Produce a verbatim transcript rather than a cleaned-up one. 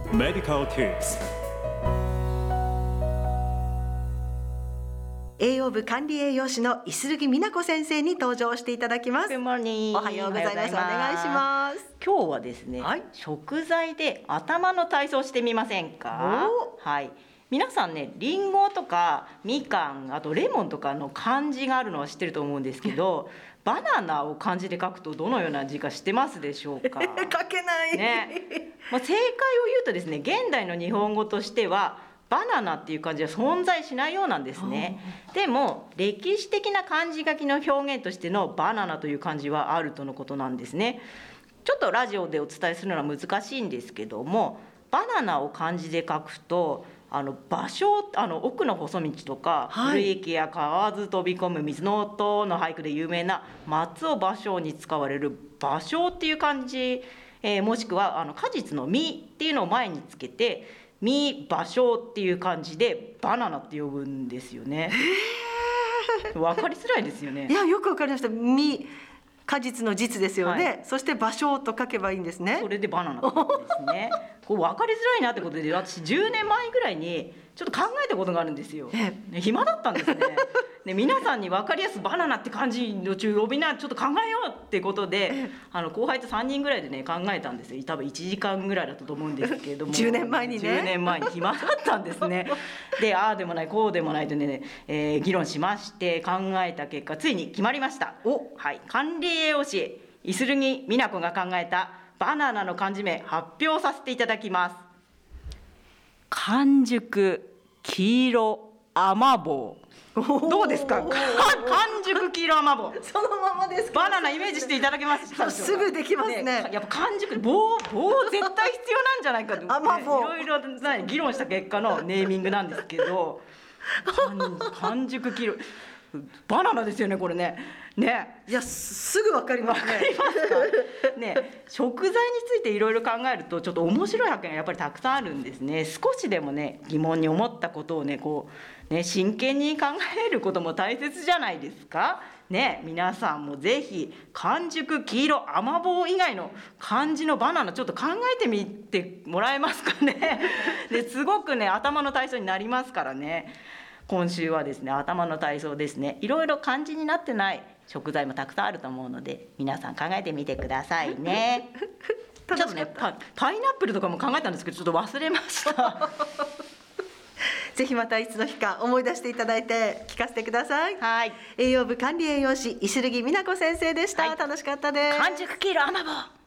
Medical Tips。 栄養部管理栄養士の五十木美奈子先生に登場していただきます。 Good morning。 おはようございます。お願いします。 今日はですね、 はい、 食材で頭の体操してみませんか？はい、皆さんね、リンゴとかみかん、あとレモンとかの漢字があるのは知ってると思うんですけどバナナを漢字で書くとどのような字か知ってますでしょうか？ 書けない、 ね、まあ、正解を言うとですね、現代の日本語としてはバナナっていう漢字は存在しないようなんですね。でも歴史的な漢字書きの表現としてのバナナという漢字はあるとのことなんですね。ちょっとラジオでお伝えするのは難しいんですけども、バナナを漢字で書くとあの芭蕉、あの奥の細道とか、 はい、 古池や蛙飛び込む水の音の俳句で有名な松尾芭蕉に使われる芭蕉っていう漢字、えー、もしくはあの果実の実っていうのを前につけて実芭蕉っていう漢字でバナナって呼ぶんですよね。分かりづらいですよね。 いや、よくわかりました。実、果実の実ですよね、はい、そして芭蕉と書けばいいんですね。 それでバナナってことですね。こう分かりづらいなってことで、私じゅうねんまえぐらいにちょっと考えたことがあるんですよ。ね、暇だったんですね。で、皆さんに分かりやすいバナナって漢字の中呼び名ちょっと考えようってことで、あの後輩とさんにんぐらいでね考えたんですよ。多分いちじかんぐらいだったと思うんですけれどもじゅうねんまえにねじゅうねんまえに暇だったんですね。で、ああでもないこうでもないとね、えー、議論しまして考えた結果ついに決まりました。お、はい、管理栄養士五十木美奈子が考えたバナナの漢字名発表させていただきます。完熟黄色甘棒。どうですか？完熟黄色甘棒。 そのままですか？ バナナイメージしていただけますか？ すぐできます ね, ね。 やっぱ完熟棒、棒絶対必要なんじゃないかと、ね、 甘棒いろいろ議論した結果のネーミングなんですけど完熟黄色バナナですよね、これね。ね、 いや、すぐわかりますね。 わかりますか？ね、食材についていろいろ考えるとちょっと面白い発見がやっぱりたくさんあるんですね。少しでもね疑問に思ったことをねこうね真剣に考えることも大切じゃないですか。ね、皆さんもぜひ完熟黄色甘棒以外の漢字のバナナちょっと考えてみてもらえますかね。ですごくね頭の体操になりますからね。今週はですね頭の体操ですね。いろいろ漢字になってない食材もたくさんあると思うので皆さん考えてみてくださいね。ちょっとね パ, パイナップルとかも考えたんですけどちょっと忘れましたぜひまたいつの日か思い出していただいて聞かせてください。 はい、 栄養部管理栄養士五十木美奈子先生でした、はい、楽しかったです。 完熟黄色甘棒。